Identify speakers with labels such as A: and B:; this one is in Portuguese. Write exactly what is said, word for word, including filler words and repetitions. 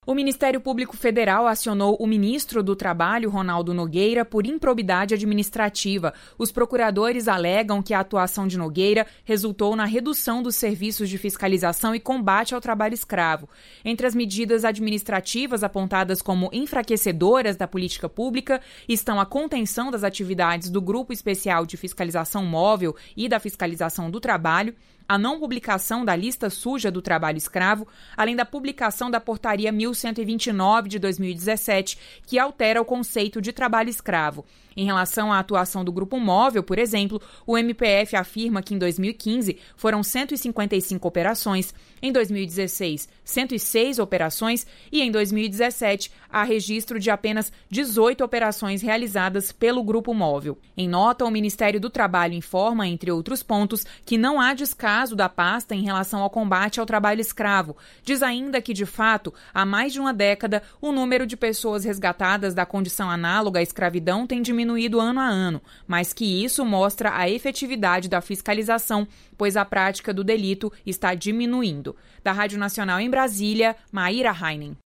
A: O Ministério Público Federal acionou o ministro do Trabalho, Ronaldo Nogueira, por improbidade administrativa. Os procuradores alegam que a atuação de Nogueira resultou na redução dos serviços de fiscalização e combate ao trabalho escravo. Entre as medidas administrativas apontadas como enfraquecedoras da política pública estão a contenção das atividades do Grupo Especial de Fiscalização Móvel e da Fiscalização do Trabalho, a não publicação da lista suja do trabalho escravo, além da publicação da Portaria mil cento e vinte e nove de dois mil e dezessete, que altera o conceito de trabalho escravo. Em relação à atuação do Grupo Móvel, por exemplo, o M P F afirma que em dois mil e quinze foram cento e cinquenta e cinco operações, em dois mil e dezesseis, cento e seis operações e em dois mil e dezessete há registro de apenas dezoito operações realizadas pelo Grupo Móvel. Em nota, o Ministério do Trabalho informa, entre outros pontos, que não há descaso da pasta em relação ao combate ao trabalho escravo. Diz ainda que, de fato, há mais de uma década, o número de pessoas resgatadas da condição análoga à escravidão tem diminuído diminuído ano a ano, mas que isso mostra a efetividade da fiscalização, pois a prática do delito está diminuindo. Da Rádio Nacional em Brasília, Maíra Heinen.